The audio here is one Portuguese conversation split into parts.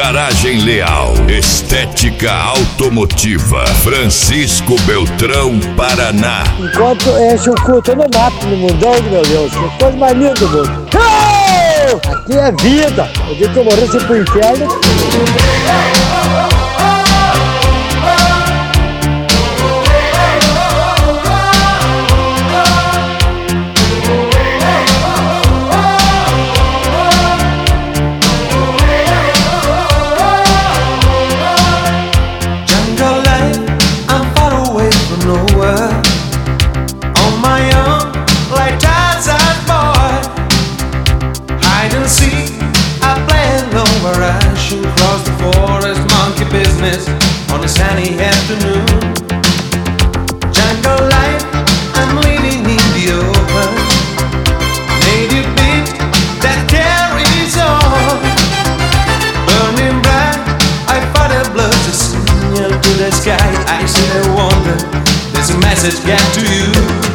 Garagem Leal, estética automotiva, Francisco Beltrão, Paraná. Enquanto enche o cu, eu não mato no mundão, meu Deus, que coisa mais linda do mundo. Aqui é vida, o dia que eu morrer, pro inferno. On a sunny afternoon, jungle life, I'm living in the open. Native beat that carries on, burning bright. I fight a blood to signal to the sky. I see the wonder. There's a message get to you.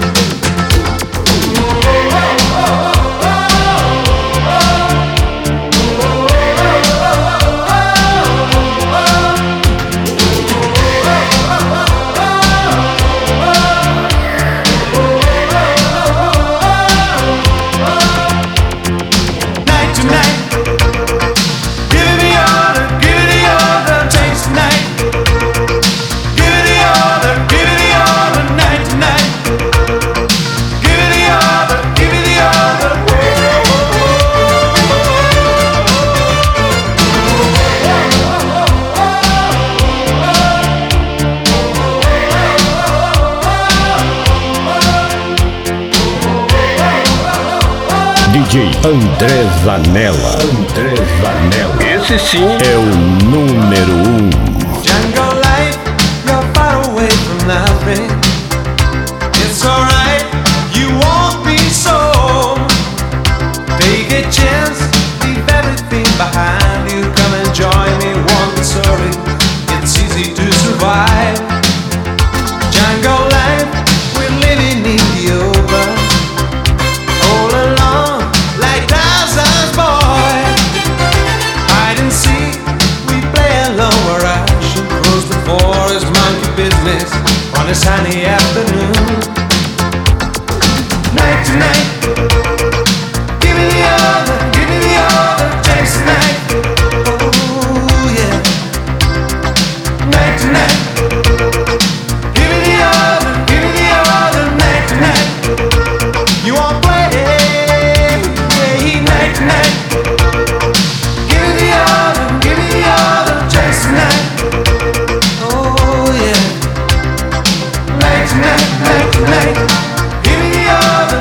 DJ André Zanella. Esse sim é o número 1. Jungle life, you're far away from nothing. It's alright, you won't be so. Take a chance, leave everything behind you. Come and join me, won't be sorry. It's easy to survive. Jungle life, we're living in the open. All alone, like Tarzan's boy. Hide and seek, we play alone where I should cross the forest, monkey business on a sunny afternoon. Night to night, give me the other chase tonight. Oh yeah. Night to night, give me the other night to night. You won't play. Night to night, give me the other chance tonight. Oh yeah. Night to night, give me the other.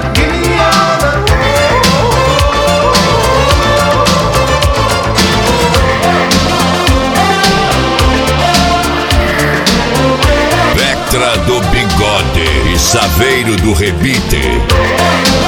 Vectra do Bigode e Saveiro do Rebite.